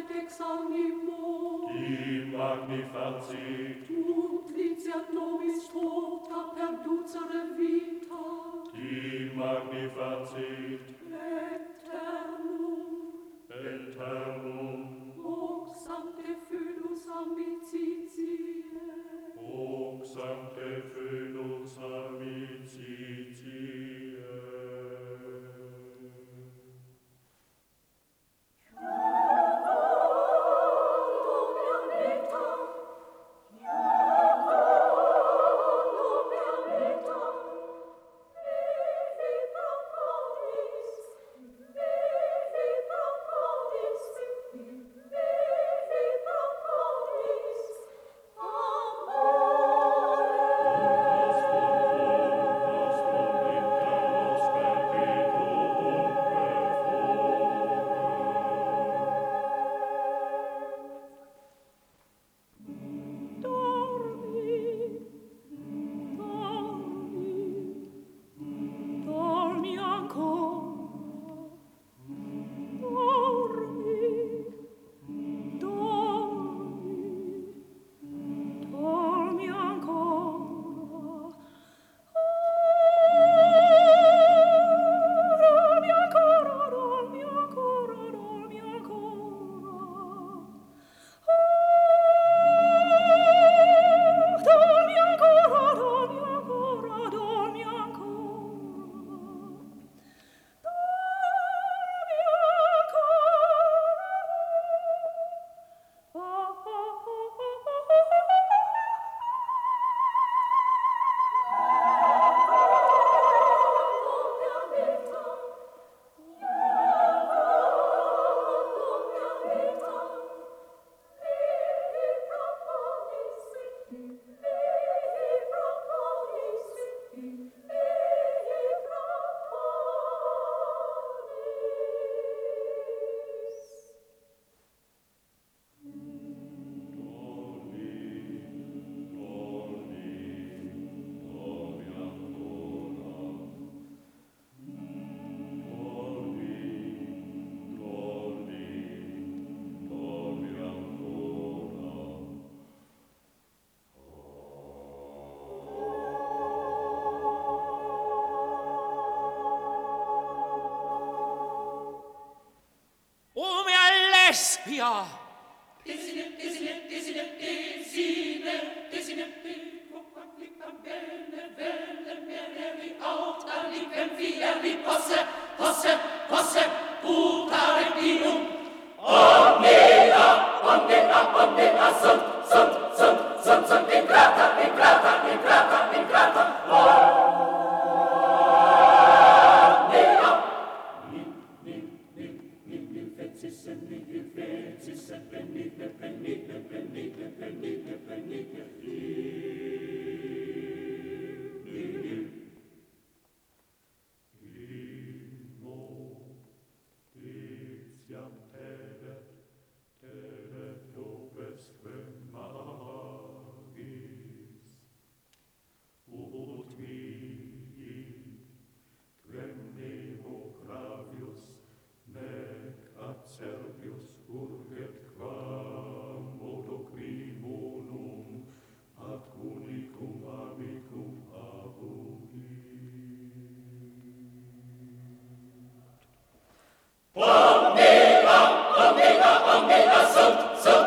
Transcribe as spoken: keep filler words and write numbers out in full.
et exanimo. Di magnificit. Ut litiat nobis tota perducere vita. Di magnificit. Eternum. Eternum. Hoc sancte fidus amicitiae. Hoc sancte fidus amicitiae. Lesbia! Desine, desine, desine, desine, desine, quam bene, bene, mereri, aut alicem fieri, posse, posse, posse, putare pinum. Omnia, omnia, omnia, sunt, sunt, sunt, sunt, sunt, ingrata, ingrata, ingrata, ingrata, omnia. Ni, ni, ni, ni, ni, fecis, ni, ni, fecis, penite, penite, penite, penite, penite, Imo, etiam tedet, tedet nobesque magis, ut mihi trememo gravius, nec acerbius urget quam modo crimonum ad unicum amicum abugit. Omnia, omnia, omnia sunt, sunt,